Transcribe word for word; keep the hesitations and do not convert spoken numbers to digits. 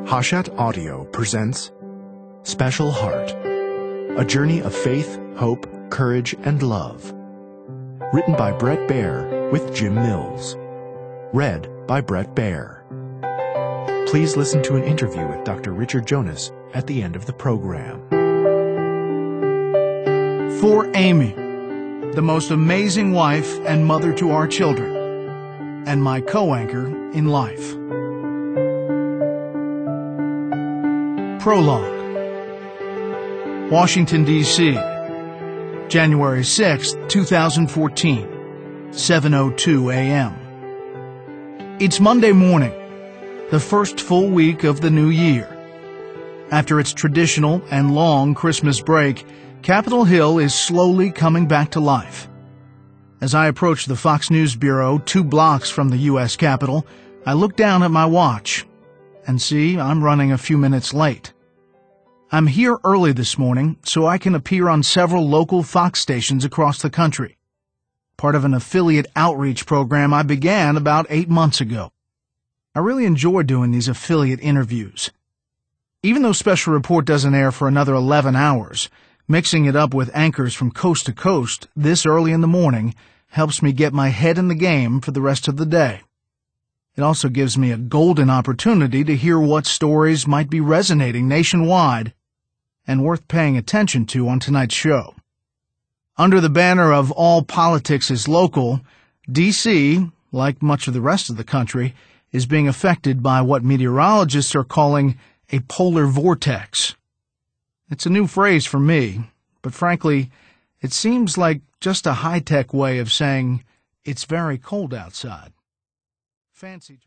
Hachette Audio presents Special Heart, a journey of faith, hope, courage, and love. Written by Brett Baer with Jim Mills. Read by Brett Baer. Please listen to an interview with Doctor Richard Jonas at the end of the program. For Amy, the most amazing wife and mother to our children, and my co-anchor in life. Prologue. Washington, D C, January sixth, two thousand fourteen, seven oh two a m It's Monday morning, the first full week of the new year. After its traditional and long Christmas break, Capitol Hill is slowly coming back to life. As I approach the Fox News Bureau two blocks from the U S Capitol, I look down at my watch and see I'm running a few minutes late. I'm here early this morning so I can appear on several local Fox stations across the country, part of an affiliate outreach program I began about eight months ago. I really enjoy doing these affiliate interviews. Even though Special Report doesn't air for another eleven hours, mixing it up with anchors from coast to coast this early in the morning helps me get my head in the game for the rest of the day. It also gives me a golden opportunity to hear what stories might be resonating nationwide and worth paying attention to on tonight's show. Under the banner of All Politics is Local, D C, like much of the rest of the country, is being affected by what meteorologists are calling a polar vortex. It's a new phrase for me, but frankly, it seems like just a high-tech way of saying it's very cold outside. Fancy